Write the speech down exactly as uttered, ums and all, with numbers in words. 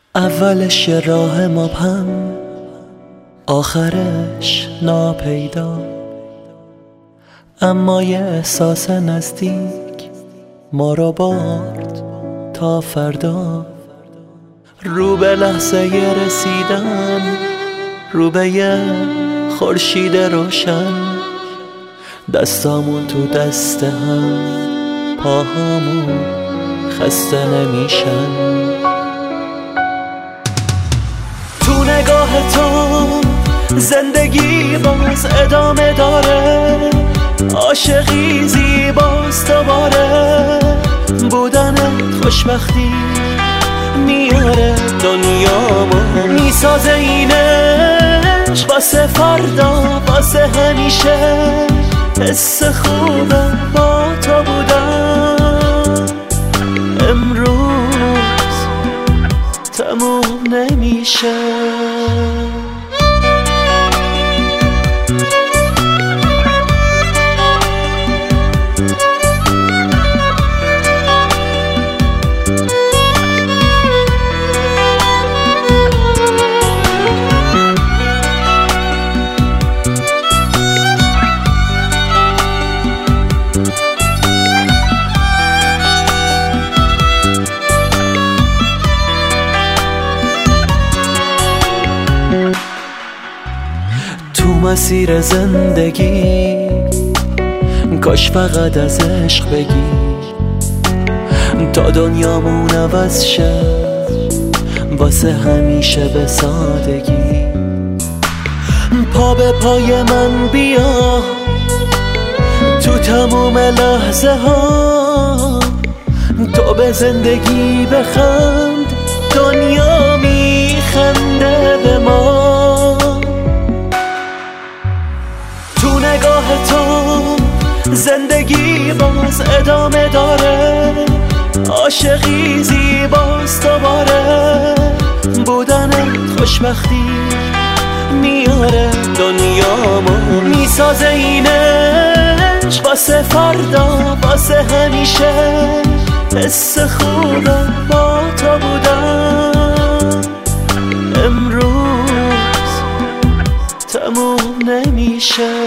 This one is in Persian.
اولش یه راه مبهم، آخرش ناپیدا، اما یه احساس نزدیک ما رو برد تا فردا. رو به لحظه رسیدن، رو به یه خورشید روشن، دستامون تو دست هم، پاهامون خسته نمیشن. تو نگاه تو زندگی باز ادامه داره، عاشقی زیباست دوباره، بودنت خوشبختی میاره دنیامو، میسازه این عشق واسه فردا واسه همیشه. حس خوبه با تو بودن امروز تموم نمیشه. تو مسیر زندگی کاش فقط از عشق بگی، تا دنیامون عوض شه واسه همیشه به سادگی. پا به پای من بیا تو تموم لحظه ها، تو به زندگی بخند دنیا میخنده به ما. تو نگاه تو زندگی باز ادامه داره، عاشقی زیباست دوباره، بودنت خوشبختی میاره دنیامو، میسازه این عشق واسه فردا واسه همیشه. حس خوبه با تو بودن امروز تموم نمیشه.